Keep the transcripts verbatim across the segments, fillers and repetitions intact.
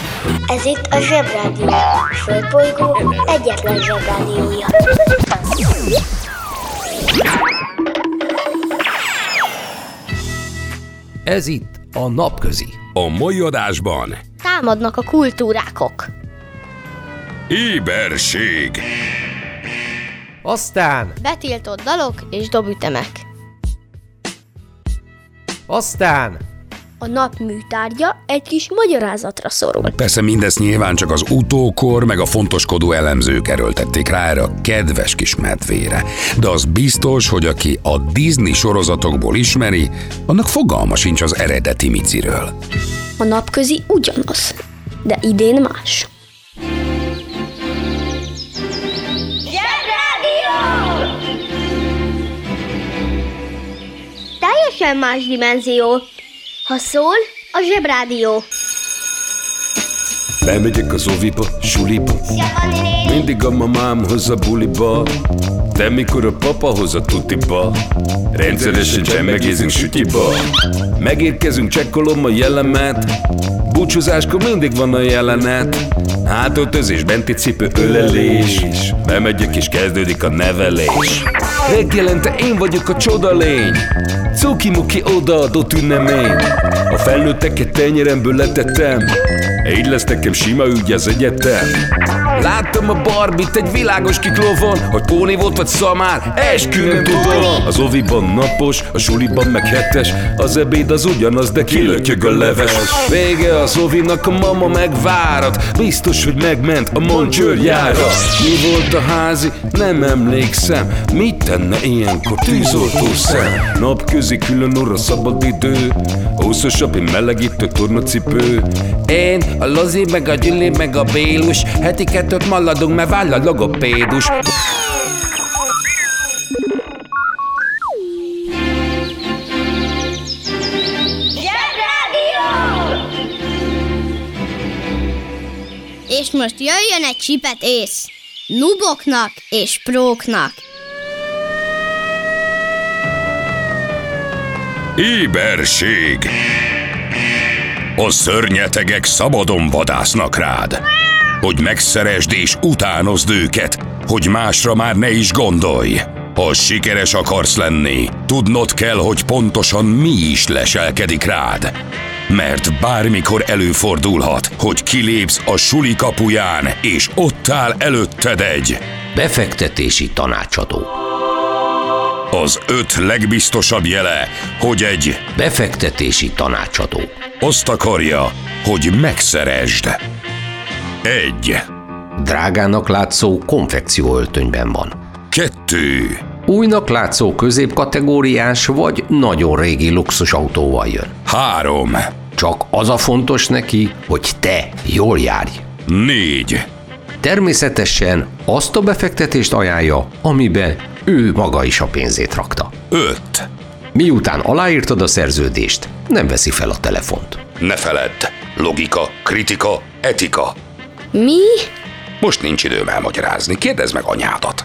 Ez itt a Zsebrádió, a Földbolygó egyetlen Zsebrádiója. Ez itt a Napközi. A mai adásban Támadnak a kultúrákok. éberség. Aztán, Betiltott dalok és dobütemek. aztán, A nap műtárgya egy kis magyarázatra szorul. Persze mindezt nyilván csak az utókor meg a fontoskodó elemzők erőltették rá erre a kedves kis medvére. De az biztos, hogy aki a Disney sorozatokból ismeri, annak fogalma sincs az eredeti Miciről. A napközi ugyanaz, de idén más. Teljesen más dimenzió. Ha szól, a Zsebrádió. Bemegyek az oviba, suliba, mindig a mamám hoz a buliba, de mikor a papa hoz a tutiba, rendszeresen csemmegézünk sütiba. Megérkezünk, csekkolom a jellemet, búcsúzáskor mindig van a jelenet. Hátöltözés, benti cipő, ölelés, bemegyek és kezdődik a nevelés. Reggelente én vagyok a csodalény, cuki-muki odaadott ünnemény. A felnőtteket tenyeremből letettem, így lesz nekem sima ügy az egyetem. Láttam a Barbit egy világos kiklovon, hogy póni volt vagy szamár, eskü nem tudom. Az oviban napos, a suliban meg hetes, az ebéd az ugyanaz, de kilötyög a leves. Vége az ovinak, a mama megvárat, biztos, hogy megment a mancsőrjára. Mi volt a házi? Nem emlékszem, mit tenne ilyenkor tűzoltó szem? Napközi külön orra szabad idő, húszosabb, én melegítő tornacipő. Én, a Lozi, meg a Gyüli, meg a Bélus, heti kettőt maladunk, mert váll a logopédus. És most jöjjön egy csipet ész. Nuboknak és próknak. Éberség. A szörnyetegek szabadon vadásznak rád, hogy megszeresd és utánozd őket, hogy másra már ne is gondolj. Ha sikeres akarsz lenni, tudnod kell, hogy pontosan mi is leselkedik rád. Mert bármikor előfordulhat, hogy kilépsz a suli kapuján, és ott áll előtted egy befektetési tanácsadó. Az öt legbiztosabb jele, hogy egy Befektetési tanácsadó. azt akarja, hogy megszeresd. Egy. Drágának látszó konfekcióöltönyben van. Kettő. Újnak látszó középkategóriás vagy nagyon régi luxusautóval jön. Három. Csak az a fontos neki, hogy te jól járj. Négy. Természetesen azt a befektetést ajánlja, amiben ő maga is a pénzét rakta. Öt. Miután aláírtad a szerződést, nem veszi fel a telefont. Ne feledd. Logika, kritika, etika. Mi? Most nincs időm elmagyarázni. Kérdezd meg anyádat.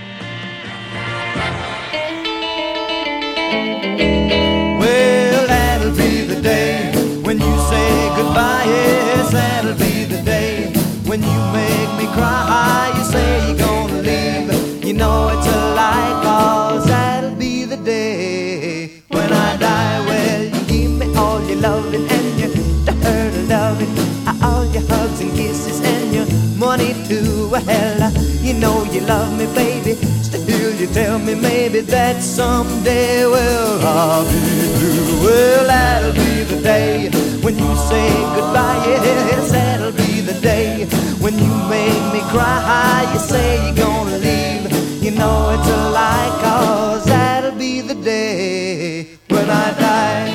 Well, that'll be the day when you say goodbye. Yes, that'll be the day when you make me cry. You say you're gonna leave, you know it's a lie, 'cause that'll be the day when I die. Well, you give me all your loving and your hurt loving, all your hugs and kisses and your money too. Well, you know you love me, baby. Still you tell me maybe that someday, well, I'll be through. Well, that'll be the day when you say goodbye. Yes, that'll be the day when you make me cry. You say you're gonna leave, you know it's a lie, 'cause that'll be the day when I die.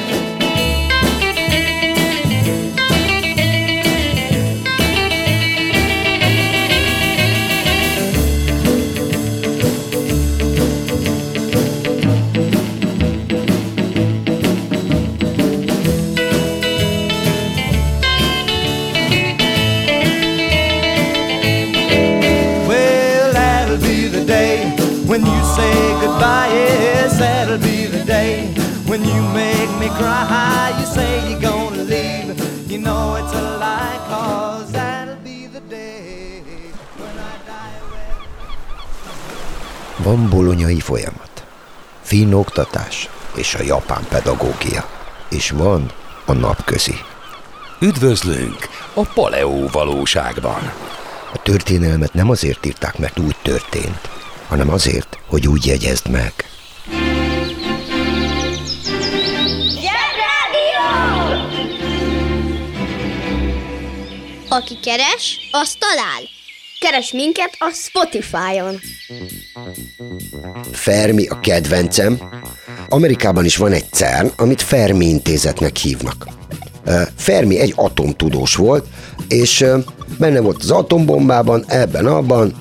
When you say goodbye, yes, that'll be the day when you make me cry. You say you're gonna leave, you know it's a lie, 'cause Van bolonyai folyamat, finn oktatás és a japán pedagógia, és van a napközi. Üdvözlünk a paleó valóságban. A történelmet nem azért írták, mert úgy történt, hanem azért, hogy úgy jegyezd meg. Zsebrádió! Aki keres, az talál. Keres minket a Spotify-on. Fermi a kedvencem. Amerikában is van egy cern, amit Fermi intézetnek hívnak. Fermi egy atomtudós volt, és benne volt az atombombában, ebben-abban.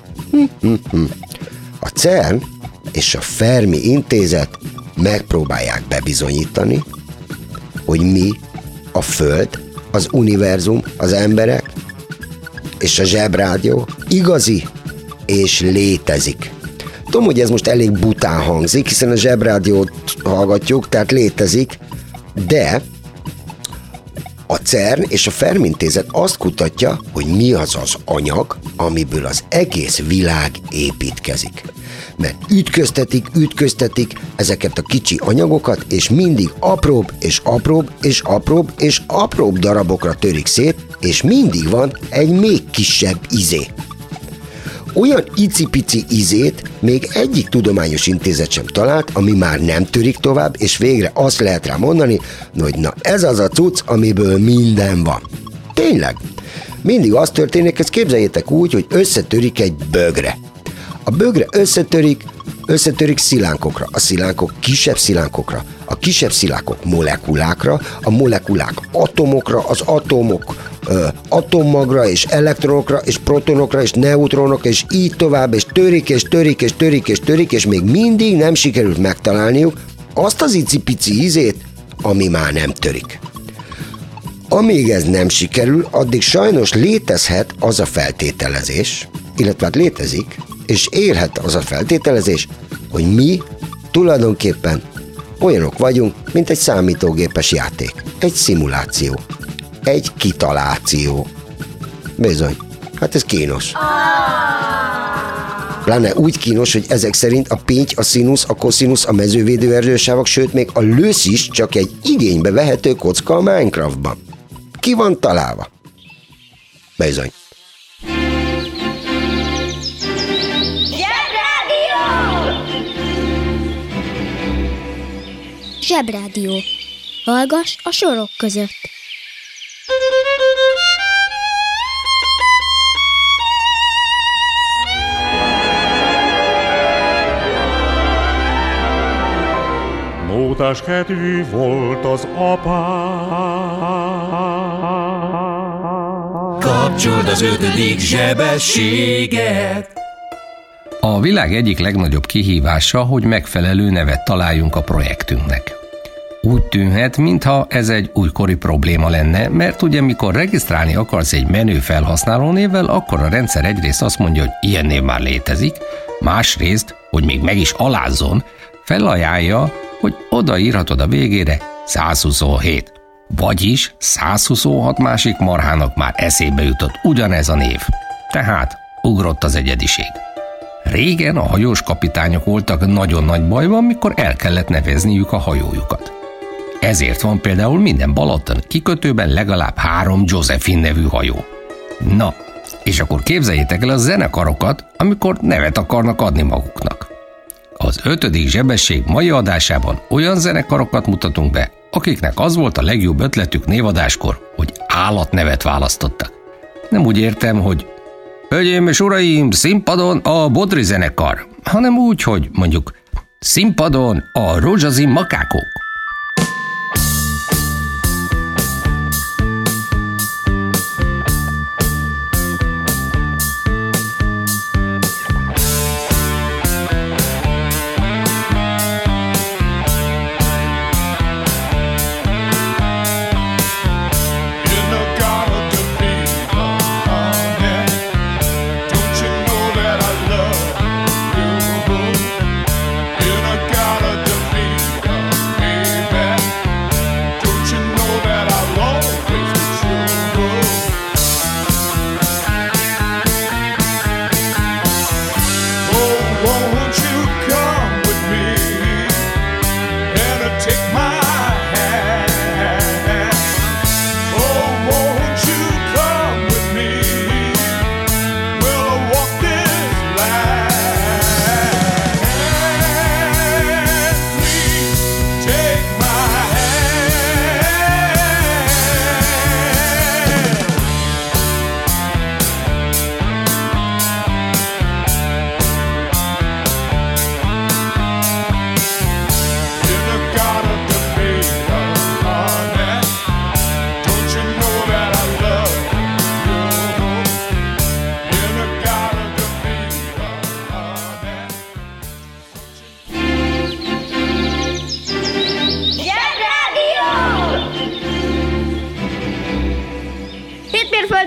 A cern és a Fermi intézet megpróbálják bebizonyítani, hogy mi, a Föld, az univerzum, az emberek és a Zsebrádió igazi és létezik. Tudom, hogy ez most elég bután hangzik, hiszen a Zsebrádiót hallgatjuk, tehát létezik, de a cern és a Fermi intézet azt kutatja, hogy mi az az anyag, amiből az egész világ építkezik. Mert ütköztetik, ütköztetik ezeket a kicsi anyagokat, és mindig apróbb, és apróbb, és apróbb, és apróbb darabokra törik szét, és mindig van egy még kisebb izé. Olyan icipici izét még egyik tudományos intézet sem talált, ami már nem törik tovább, és végre azt lehet rá mondani, hogy na ez az a cucc, amiből minden van. Tényleg. Mindig az történik, ezt képzeljétek úgy, hogy összetörik egy bögre. A bögre összetörik, összetörik szilánkokra, a szilánkok kisebb szilánkokra, a kisebb szilánkok molekulákra, a molekulák atomokra, az atomok ö, atommagra és elektronokra és protonokra és neutronokra, és így tovább, és törik, és törik, és törik, és törik, és még mindig nem sikerült megtalálniuk azt az icipici ízét, ami már nem törik. Amíg ez nem sikerül, addig sajnos létezhet az a feltételezés, illetve hát létezik, és élhet az a feltételezés, hogy mi tulajdonképpen olyanok vagyunk, mint egy számítógépes játék. Egy szimuláció. Egy kitaláció. Bizony. Hát ez kínos. Pláne úgy kínos, hogy ezek szerint a pinty, a színusz, a koszinusz, a mezővédő erdősávok, sőt még a lősz is csak egy igénybe vehető kocka a Minecraftban. Ki van találva? Bizony. Zsebrádió. Hallgass a sorok között. Mótás kedvű volt az apám. Kapcsold az ötödik zsebességet. A világ egyik legnagyobb kihívása, hogy megfelelő nevet találjunk a projektünknek. Úgy tűnhet, mintha ez egy újkori probléma lenne, mert ugye mikor regisztrálni akarsz egy menő felhasználó névvel, akkor a rendszer egyrészt azt mondja, hogy ilyen név már létezik, másrészt, hogy még meg is alázzon, felajánlja, hogy odaírhatod a végére száz huszonhét. Vagyis száz huszonhat másik marhának már eszébe jutott ugyanez a név. Tehát ugrott az egyediség. Régen a hajós kapitányok voltak nagyon nagy bajban, mikor el kellett nevezniük a hajójukat. Ezért van például minden Balaton kikötőben legalább három Josephine nevű hajó. Na, és akkor képzeljétek el a zenekarokat, amikor nevet akarnak adni maguknak. Az ötödik zsebesség mai adásában olyan zenekarokat mutatunk be, akiknek az volt a legjobb ötletük névadáskor, hogy állatnevet választottak. Nem úgy értem, hogy hölgyeim és uraim, színpadon a Bodri zenekar, hanem úgy, hogy mondjuk színpadon a rózsaszín makákok. You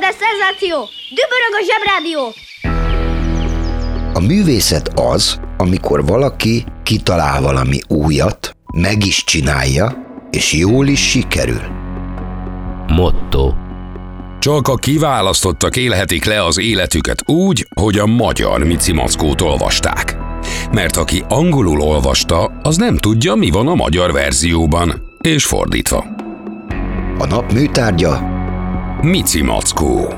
de szenzáció! Dübörög a Zsebrádió! A művészet az, amikor valaki kitalál valami újat, meg is csinálja, és jól is sikerül. Motto. Csak a kiválasztottak élhetik le az életüket úgy, hogy a magyar Mici Mackót olvasták. Mert aki angolul olvasta, az nem tudja, mi van a magyar verzióban, és fordítva. A nap műtárgya Mici Mackó.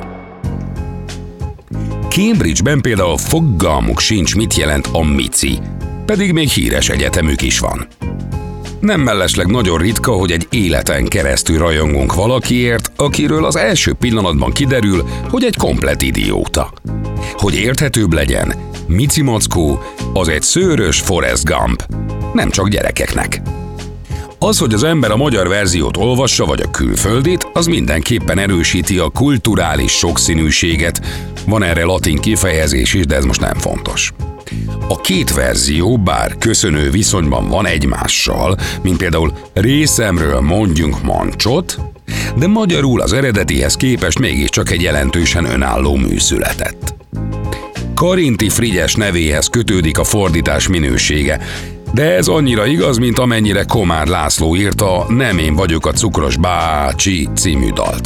Cambridge-ben például fogalmuk sincs, mit jelent a mici, pedig még híres egyetemük is van. Nem mellesleg nagyon ritka, hogy egy életen keresztül rajongunk valakiért, akiről az első pillanatban kiderül, hogy egy komplett idióta. Hogy érthetőbb legyen, Mici Mackó az egy szőrös Forrest Gump, nem csak gyerekeknek. Az, hogy az ember a magyar verziót olvassa, vagy a külföldit, az mindenképpen erősíti a kulturális sokszínűséget. Van erre latin kifejezés is, de ez most nem fontos. A két verzió, bár köszönő viszonyban van egymással, mint például részemről mondjunk mancsot, de magyarul az eredetihez képest mégiscsak egy jelentősen önálló mű született. Karinti Frigyes nevéhez kötődik a fordítás minősége, de ez annyira igaz, mint amennyire Komár László írta Nem én vagyok a cukros bácsi című dalt.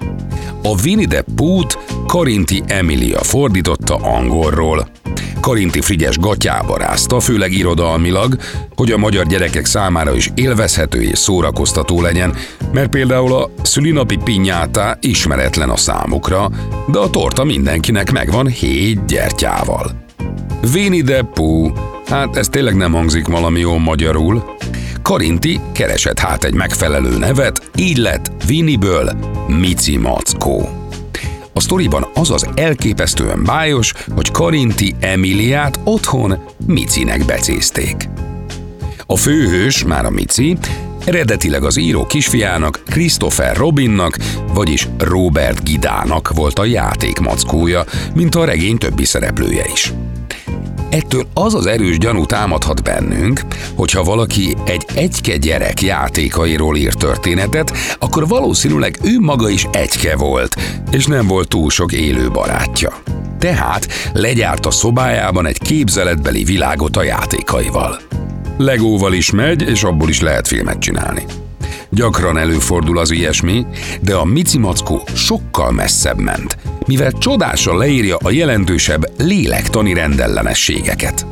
A Winnie the Pooh-t Karinti Emilia fordította angolról. Karinti Frigyes gatyába rázta, főleg irodalmilag, hogy a magyar gyerekek számára is élvezhető és szórakoztató legyen, mert például a szülinapi pinyátá ismeretlen a számukra, de a torta mindenkinek megvan hét gyertyával. Winnie the Pooh, hát ez tényleg nem hangzik valami jó magyarul. Karinti keresett hát egy megfelelő nevet, így lett Winniből Mici Mackó. A sztoriban az az elképesztően bájos, hogy Karinti Emiliát otthon Micinek becézték. A főhős, már a Mici, eredetileg az író kisfiának, Christopher Robinnak, vagyis Robert Gidának volt a játékmackója, mint a regény többi szereplője is. Ettől az az erős gyanú támadhat bennünk, hogyha valaki egy egyke gyerek játékairól ír történetet, akkor valószínűleg ő maga is egyke volt, és nem volt túl sok élő barátja. Tehát legyárt a szobájában egy képzeletbeli világot a játékaival. Legóval is megy, és abból is lehet filmet csinálni. Gyakran előfordul az ilyesmi, de a Mici Mackó sokkal messzebb ment, mivel csodásan leírja a jelentősebb lélektani rendellenességeket.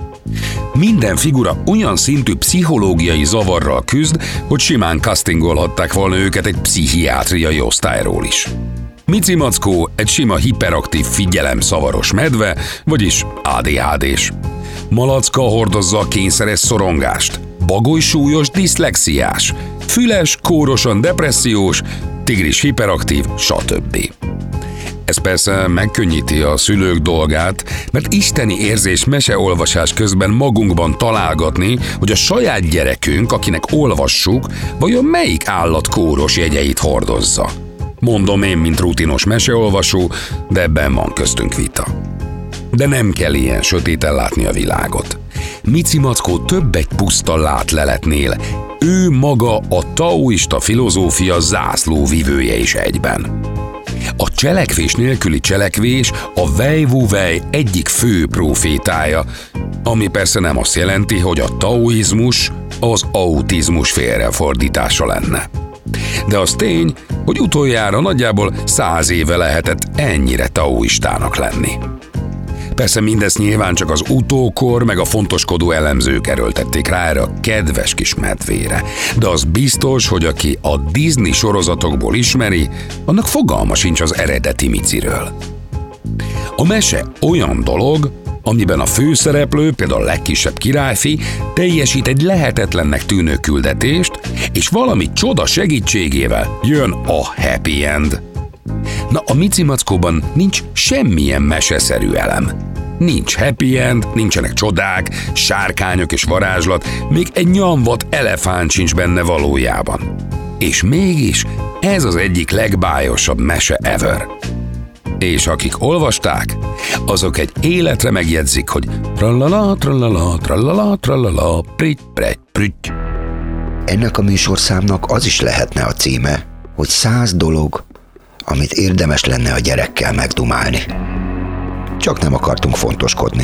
Minden figura olyan szintű pszichológiai zavarral küzd, hogy simán castingolhatták volna őket egy pszichiátriai osztályról is. Mici Mackó egy sima hiperaktív figyelemszavaros medve, vagyis á dé há dés. Malacka hordozza a kényszeres szorongást, Bagoly súlyos diszlexiás, Füles kórosan depressziós, Tigris hiperaktív, stb. Ez persze megkönnyíti a szülők dolgát, mert isteni érzés meseolvasás közben magunkban találgatni, hogy a saját gyerekünk, akinek olvassuk, vajon melyik állat kóros jegyeit hordozza. Mondom én, mint rutinos meseolvasó, de ebben van köztünk vita. De nem kell ilyen sötéten látni a világot. Mici Mackó több egy puszta látleletnél. Ő maga a taoista filozófia zászlóvivője is egyben. A cselekvés nélküli cselekvés a Wei Wu Wei egyik fő profétája, ami persze nem azt jelenti, hogy a taoizmus az autizmus félrefordítása lenne. De az tény, hogy utoljára nagyjából száz éve lehetett ennyire taoistának lenni. Persze mindezt nyilván csak az utókor meg a fontoskodó elemzők erőltették rá erre a kedves kis medvére. De az biztos, hogy aki a Disney sorozatokból ismeri, annak fogalma sincs az eredeti Miciről. A mese olyan dolog, amiben a főszereplő, például a legkisebb királyfi teljesít egy lehetetlennek tűnő küldetést, és valami csoda segítségével jön a happy end. Na, a Mici Mackóban nincs semmilyen meseszerű elem. Nincs happy end, nincsenek csodák, sárkányok és varázslat, még egy nyomvat elefánt sincs benne valójában. És mégis ez az egyik legbájosabb mese ever. És akik olvasták, azok egy életre megjegyzik, hogy trallala, trallala, trallala, trallala, pritty, pritty, pritty. Ennek a műsorszámnak az is lehetne a címe, hogy száz dolog, amit érdemes lenne a gyerekkel megdumálni. Csak nem akartunk fontoskodni.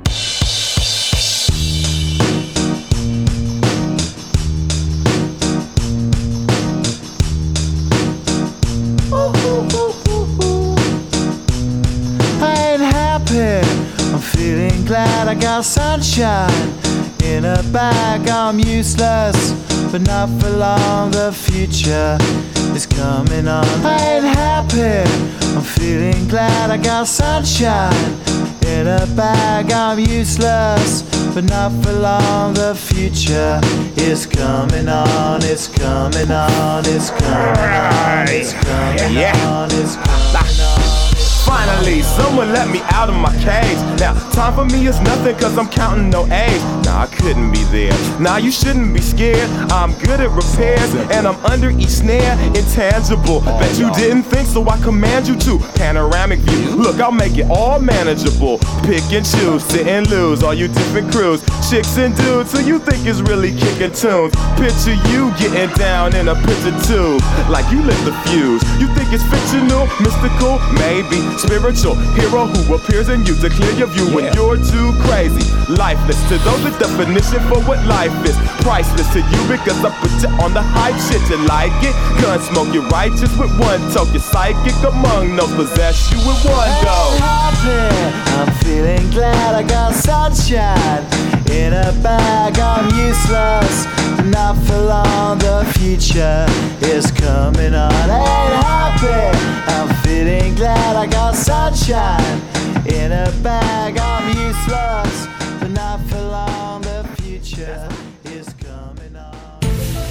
I'm feeling glad I got sunshine in a bag. I'm useless, but not for long. The future is coming on. I ain't happy. I'm feeling glad I got sunshine in a bag. I'm useless, but not for long. The future is coming on. It's coming on. It's coming on. It's coming on. It's coming on. Finally, someone let me out of my cage. Now, time for me is nothing cause I'm counting no A's. Nah, I couldn't be there. Nah, you shouldn't be scared. I'm good at repairs and I'm under each snare. Intangible. Bet you didn't think, so I command you to. Panoramic view. Look, I'll make it all manageable. Pick and choose, sit and lose. All you different crews, chicks and dudes who you think is really kicking tunes. Picture you getting down in a picture tube, like you lit the fuse. You think it's fictional, mystical, maybe. Spiritual hero who appears in you to clear your view when you're too crazy. Lifeless to those, the definition for what life is. Priceless to you because I put you on the hype shit. You like it? Gun smoke, you're righteous with one toke. You're psychic among those, possess you with one go. I'm feeling glad I got sunshine in a bag. I'm useless, not for long. The future is coming on. Ain't happy. I'm feeling glad I got sunshine in a bag. I'm useless, but not for long. The future is coming on.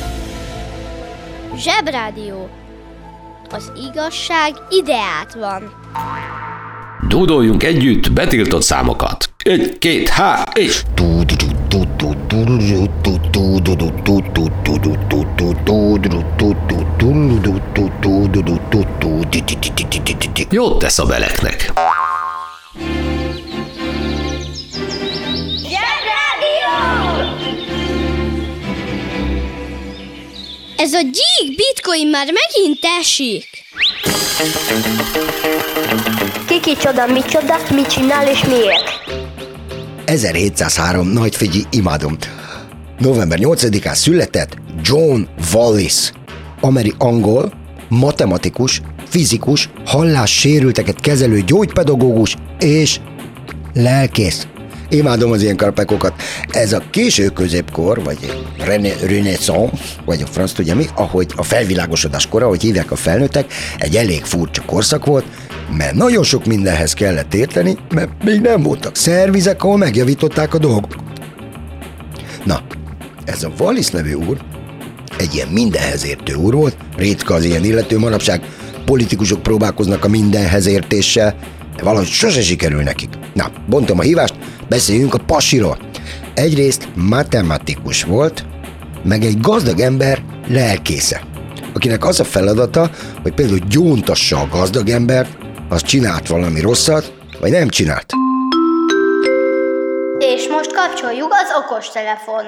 Zsebrádió. Az igazság ideát van. Dúdoljunk együtt betiltott számokat. Egy, két, há, és... Jót tesz a beleknek. Ez a gyík bitcoin már megint esik. Kiki csoda, micsoda, mit csinál és miért? ezerhétszázhárom, nagy figyelj, imádom. november nyolcadikán született John Wallis, ameri angol, matematikus, fizikus, hallássérülteket kezelő gyógypedagógus és lelkész. Imádom az ilyen karpekokat. Ez a késő középkor, vagy renaissance, vagy a franc tudja mi, ahogy a felvilágosodás kora, ahogy hívják a felnőttek, egy elég furcsa korszak volt, mert nagyon sok mindenhez kellett érteni, mert még nem voltak szervizek, ahol megjavították a dolgokat. Na, ez a Wallis nevű úr egy ilyen mindenhez értő úr volt, ritka az ilyen illető, manapság politikusok próbálkoznak a mindenhez értéssel, de valahogy sose sikerül nekik. Na, bontom a hívást, beszéljünk a pasiról. Egyrészt matematikus volt, meg egy gazdag ember lelkésze, akinek az a feladata, hogy például gyóntassa a gazdag embert, az csinált valami rosszat, vagy nem csinált. És most kapcsoljuk az okostelefon.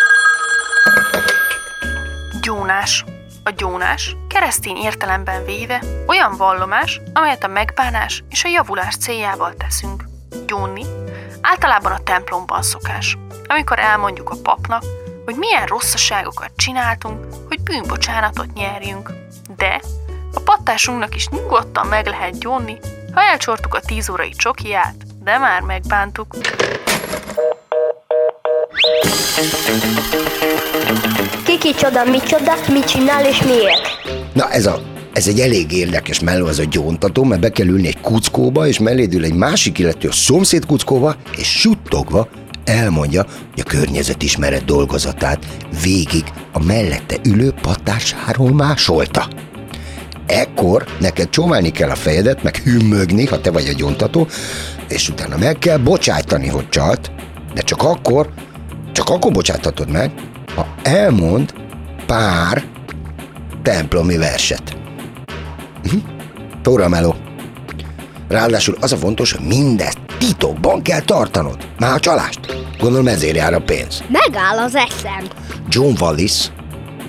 Gyónás. A gyónás, keresztény értelemben véve, olyan vallomás, amelyet a megbánás és a javulás céljával teszünk. Gyónni általában a templomban szokás, amikor elmondjuk a papnak, hogy milyen rosszaságokat csináltunk, hogy bűnbocsánatot nyerjünk. De a pattásunknak is nyugodtan meg lehet gyónni, ha elcsortuk a tíz órai csokiját, de már megbántuk. Kiki csoda, micsoda, mit csinál és miért? Na ez, a, ez egy elég érdekes melló, ez a gyóntató, mert be kell ülni egy kuckóba, és melléd ül egy másik illető a szomszéd kuckóba, és suttogva elmondja, hogy a környezetismeret dolgozatát végig a mellette ülő pattásáról másolta. Ekkor neked csóválni kell a fejedet, meg hümmögni, ha te vagy a gyóntató, és utána meg kell bocsájtani, hogy csalt, de csak akkor, csak akkor bocsáthatod meg, ha elmond pár templomi verset. Uh-huh. Tóra meló. Ráadásul az a fontos, hogy mindezt titokban kell tartanod. Már a csalást. Gondolom ezért jár a pénz. Megáll az eszem. John Wallis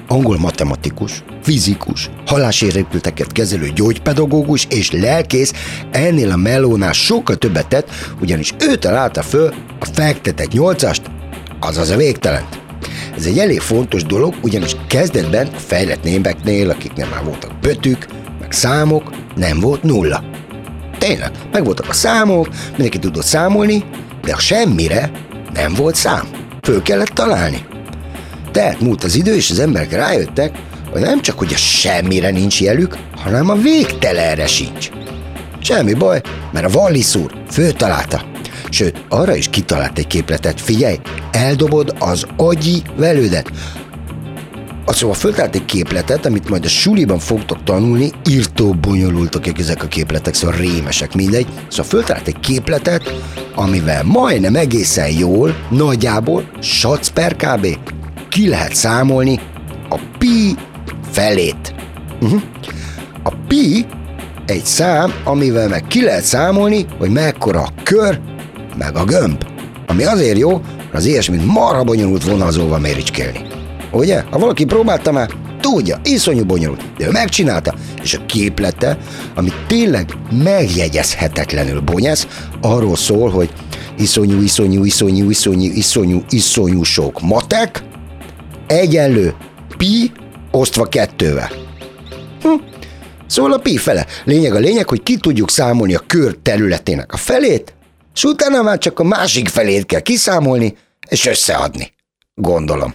angol matematikus, fizikus, hallássérülteket kezelő gyógypedagógus és lelkész ennél a melónál sokkal többet tett, ugyanis ő találta föl a fektetett nyolcast, azaz a végtelent. Ez egy elég fontos dolog, ugyanis kezdetben a fejlett népeknél, akiknél már voltak betűk, meg számok, nem volt nulla. Tényleg, meg voltak a számok, mindenki tudott számolni, de a semmire nem volt szám. Föl kellett találni. Tehát múlt az idő, és az emberek rájöttek, hogy nem csak, hogy a semmire nincs jelük, hanem a végtelenre sincs. Semmi baj, mert a Wallis úr föltalálta. Sőt, arra is kitalált egy képletet. Figyelj, eldobod az agyi velődet. Szóval föltalált egy képletet, amit majd a suliban fogtok tanulni, írtó bonyolultak ezek a képletek, szóval rémesek, mindegy. Szóval föltalált egy képletet, amivel majdnem egészen jól, nagyjából, sac per kb. Ki lehet számolni a pi felét. Uh-huh. A pi egy szám, amivel meg ki lehet számolni, hogy mekkora a kör, meg a gömb. Ami azért jó, mert az ilyesmit marha bonyolult vonalzóval méricskélni. Ugye? Ha valaki próbálta már, tudja, iszonyú bonyolult, de ő megcsinálta, és a képlete, ami tényleg megjegyezhetetlenül bonyász, arról szól, hogy iszonyú, iszonyú, iszonyú, iszonyú, iszonyú, iszonyú sok matek, egyenlő pi osztva kettővel. Hm. Szóval a pi fele. Lényeg a lényeg, hogy ki tudjuk számolni a kör területének a felét, és utána már csak a másik felét kell kiszámolni, és összeadni. Gondolom.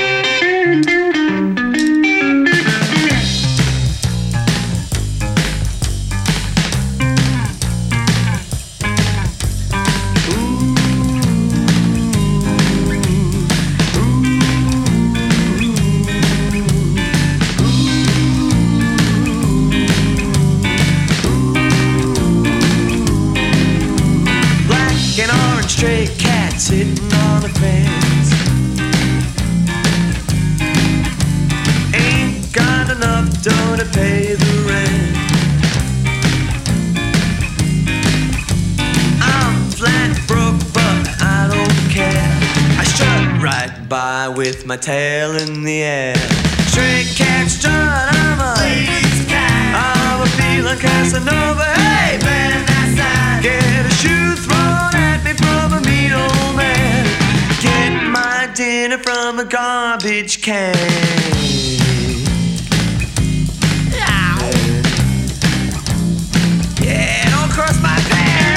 Stray cat sitting on the fence. Ain't got enough dough to pay the rent. I'm flat broke, but I don't care. I strut right by with my tail in the air. Stray cat strut, I'm a ladies' cat. I'm a feeling Casanova. Hey, man, that's that. Get a shoe thrown at me from a mean old man. Get my dinner from a garbage can. Yeah, don't cross my path.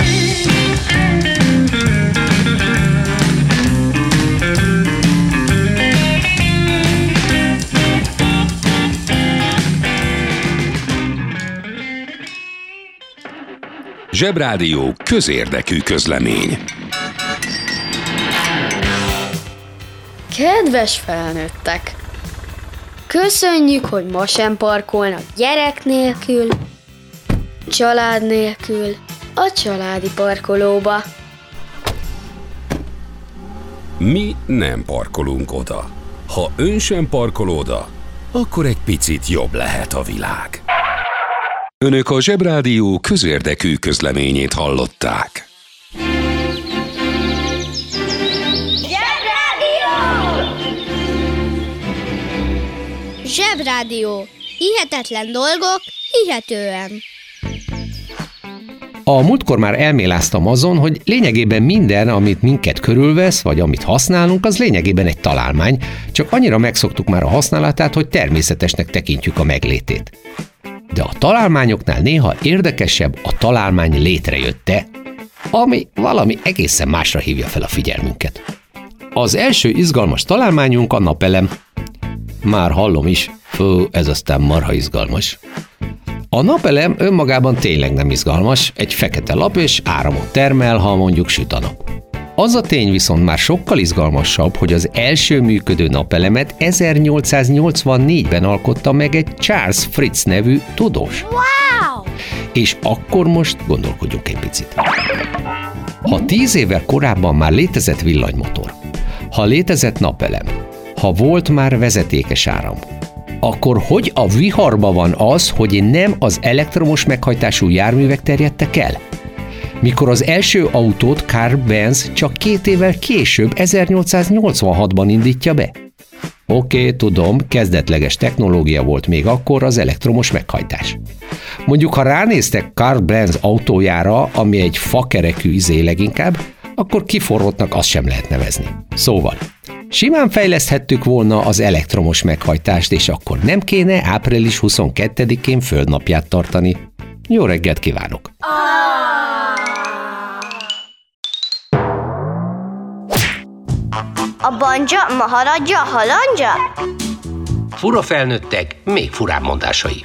Zsebrádió közérdekű közlemény. Kedves felnőttek! Köszönjük, hogy ma sem parkolnak gyerek nélkül, család nélkül a családi parkolóba. Mi nem parkolunk oda. Ha ön sem parkol oda, akkor egy picit jobb lehet a világ. Önök a Zsebrádió közérdekű közleményét hallották. Zsebrádió! Zsebrádió. Hihetetlen dolgok, hihetően. A múltkor már elméláztam azon, hogy lényegében minden, amit minket körülvesz, vagy amit használunk, az lényegében egy találmány, csak annyira megszoktuk már a használatát, hogy természetesnek tekintjük a meglétét. De a találmányoknál néha érdekesebb a találmány létrejötte, ami valami egészen másra hívja fel a figyelmünket. Az első izgalmas találmányunk a napelem. Már hallom is, fő, ez aztán marha izgalmas. A napelem önmagában tényleg nem izgalmas, egy fekete lap és áramot termel, ha mondjuk süt a nap. Az a tény viszont már sokkal izgalmasabb, hogy az első működő napelemet ezernyolcszáznyolcvannégyben alkotta meg egy Charles Fritz nevű tudós. Wow! És akkor most gondolkodjunk egy picit. Ha tíz évvel korábban már létezett villanymotor, ha létezett napelem, ha volt már vezetékes áram, akkor hogy a viharba van az, hogy nem az elektromos meghajtású járművek terjedtek el? Mikor az első autót Karl Benz csak két évvel később, ezernyolcszáznyolcvanhatban indítja be? Oké, okay, tudom, kezdetleges technológia volt még akkor az elektromos meghajtás. Mondjuk, ha ránéztek Karl Benz autójára, ami egy fakerekű izé leginkább, akkor kiforrottnak azt sem lehet nevezni. Szóval, simán fejleszthettük volna az elektromos meghajtást, és akkor nem kéne április huszonkettedikén földnapját tartani. Jó reggelt kívánok! A banja, maharadja, halandja? Fura felnőttek, még furább mondásai.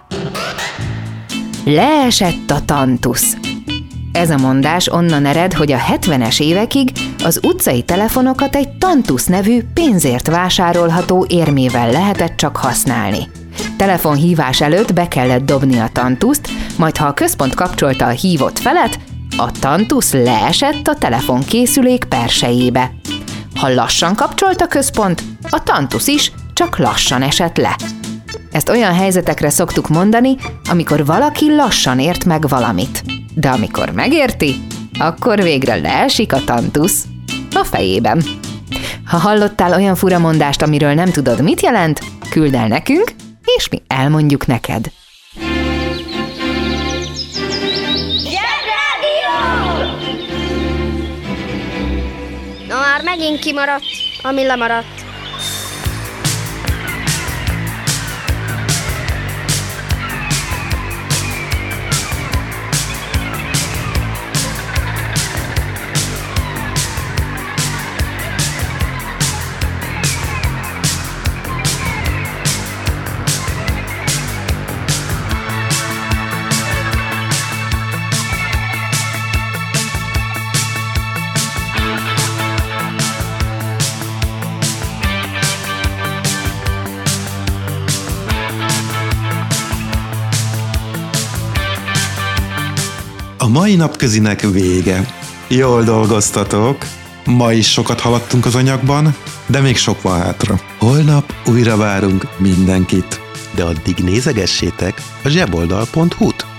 Leesett a tantusz. Ez a mondás onnan ered, hogy a hetvenes évekig az utcai telefonokat egy tantusz nevű pénzért vásárolható érmével lehetett csak használni. Telefonhívás előtt be kellett dobni a tantuszt, majd ha a központ kapcsolta a hívott felet, a tantusz leesett a telefonkészülék persejébe. Ha lassan kapcsolt a központ, a tantusz is csak lassan esett le. Ezt olyan helyzetekre szoktuk mondani, amikor valaki lassan ért meg valamit. De amikor megérti, akkor végre leesik a tantusz a fejében. Ha hallottál olyan furamondást, amiről nem tudod, mit jelent, küldd el nekünk, és mi elmondjuk neked. Na már megint kimaradt, ami lemaradt. A mai napközinek vége. Jól dolgoztatok. Ma is sokat haladtunk az anyagban, de még sok van hátra. Holnap újra várunk mindenkit. De addig nézegessétek a zseboldal pont hu-t.